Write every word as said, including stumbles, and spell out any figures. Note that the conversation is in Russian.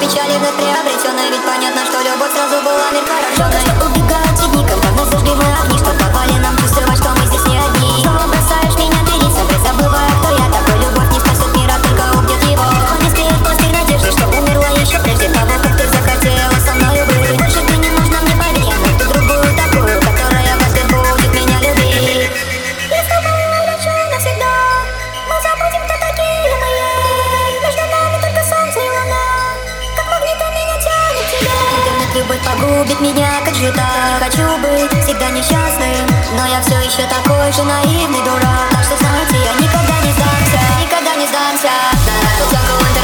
печали вновь приобретенной. Ведь понятно, что любовь сразу была мелкорожденной. Что убегают те дни, когда вновь зажгли мы огни, что попали нам чувствовать, что мы здесь не одни. Снова бросаешь меня делиться, ведь забывая, кто я такой. Любовь не спасет мира, только убьет его. Он не скрыет пластырь надежды, что умерла еще прежде того, как ты захотела со мною быть. Больше ты не нужна мне, поверь, я найду другую такую, которая в ответ будет меня любить. Я с тобой улечу навсегда, мы забудем, кто такие мы есть. Между нами только солнце и луна, как магнитом меня тянет тебя. Интернет-любовь погубит меня, как же так? Не хочу быть всегда несчастным, но я все еще такой же наивный дурак. Так что знаете, я никогда не сдамся, никогда не сдамся.